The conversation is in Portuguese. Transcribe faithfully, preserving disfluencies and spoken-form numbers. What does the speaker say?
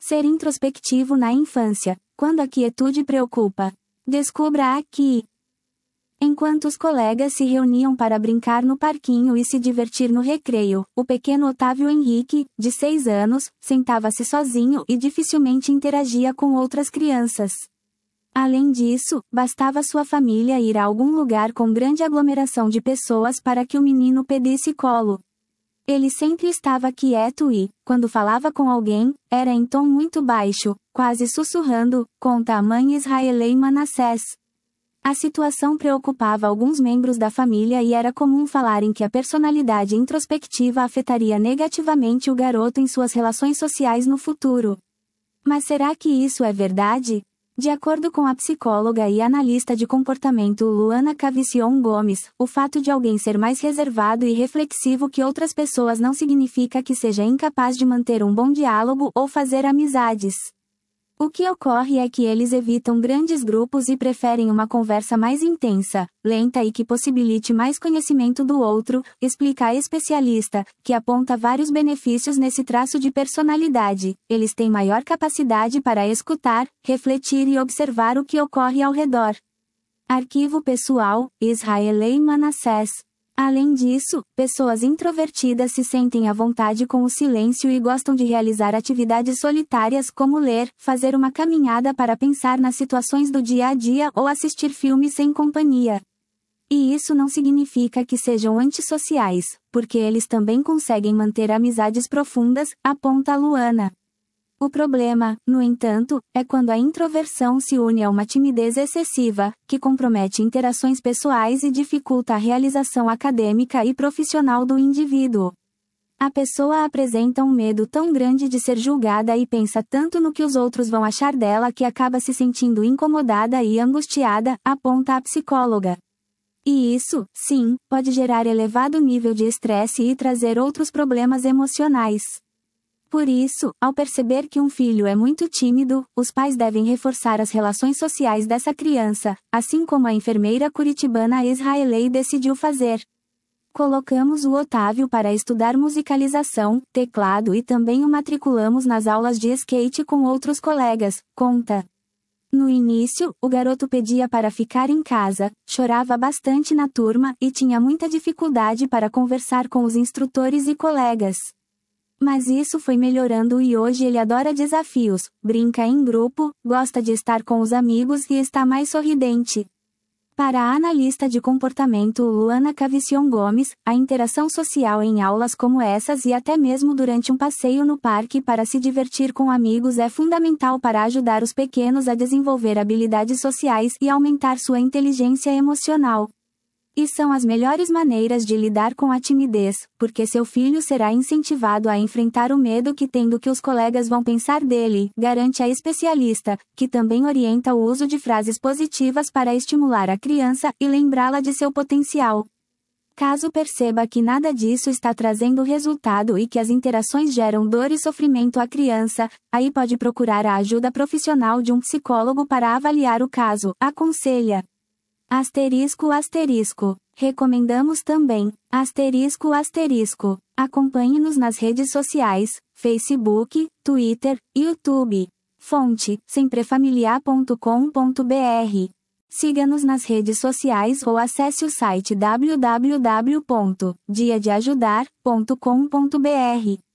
Ser introspectivo na infância, quando a quietude preocupa. Descubra aqui. Enquanto os colegas se reuniam para brincar no parquinho e se divertir no recreio, o pequeno Otávio Henrique, de seis anos, sentava-se sozinho e dificilmente interagia com outras crianças. Além disso, bastava sua família ir a algum lugar com grande aglomeração de pessoas para que o menino pedisse colo. Ele sempre estava quieto e, quando falava com alguém, era em tom muito baixo, quase sussurrando, conta a mãe Israelei Manassés. A situação preocupava alguns membros da família e era comum falarem que a personalidade introspectiva afetaria negativamente o garoto em suas relações sociais no futuro. Mas será que isso é verdade? De acordo com a psicóloga e analista de comportamento Luana Cavicion Gomes, o fato de alguém ser mais reservado e reflexivo que outras pessoas não significa que seja incapaz de manter um bom diálogo ou fazer amizades. O que ocorre é que eles evitam grandes grupos e preferem uma conversa mais intensa, lenta e que possibilite mais conhecimento do outro, explica a especialista, que aponta vários benefícios nesse traço de personalidade. Eles têm maior capacidade para escutar, refletir e observar o que ocorre ao redor. Arquivo pessoal, Israelei Manassés. Além disso, pessoas introvertidas se sentem à vontade com o silêncio e gostam de realizar atividades solitárias como ler, fazer uma caminhada para pensar nas situações do dia a dia ou assistir filmes sem companhia. E isso não significa que sejam antissociais, porque eles também conseguem manter amizades profundas, aponta Luana. O problema, no entanto, é quando a introversão se une a uma timidez excessiva, que compromete interações pessoais e dificulta a realização acadêmica e profissional do indivíduo. A pessoa apresenta um medo tão grande de ser julgada e pensa tanto no que os outros vão achar dela que acaba se sentindo incomodada e angustiada, aponta a psicóloga. E isso, sim, pode gerar elevado nível de estresse e trazer outros problemas emocionais. Por isso, ao perceber que um filho é muito tímido, os pais devem reforçar as relações sociais dessa criança, assim como a enfermeira curitibana Israelei decidiu fazer. Colocamos o Otávio para estudar musicalização, teclado e também o matriculamos nas aulas de skate com outros colegas, conta. No início, o garoto pedia para ficar em casa, chorava bastante na turma e tinha muita dificuldade para conversar com os instrutores e colegas. Mas isso foi melhorando e hoje ele adora desafios, brinca em grupo, gosta de estar com os amigos e está mais sorridente. Para a analista de comportamento Luana Cavicion Gomes, a interação social em aulas como essas e até mesmo durante um passeio no parque para se divertir com amigos é fundamental para ajudar os pequenos a desenvolver habilidades sociais e aumentar sua inteligência emocional. E são as melhores maneiras de lidar com a timidez, porque seu filho será incentivado a enfrentar o medo que tem do que os colegas vão pensar dele, garante a especialista, que também orienta o uso de frases positivas para estimular a criança e lembrá-la de seu potencial. Caso perceba que nada disso está trazendo resultado e que as interações geram dor e sofrimento à criança, aí pode procurar a ajuda profissional de um psicólogo para avaliar o caso, aconselha. Asterisco asterisco. Recomendamos também, asterisco asterisco. Acompanhe-nos nas redes sociais, Facebook, Twitter, YouTube. Fonte, semprefamiliar ponto com ponto br. Siga-nos nas redes sociais ou acesse o site w w w ponto dia de ajudar ponto com ponto br.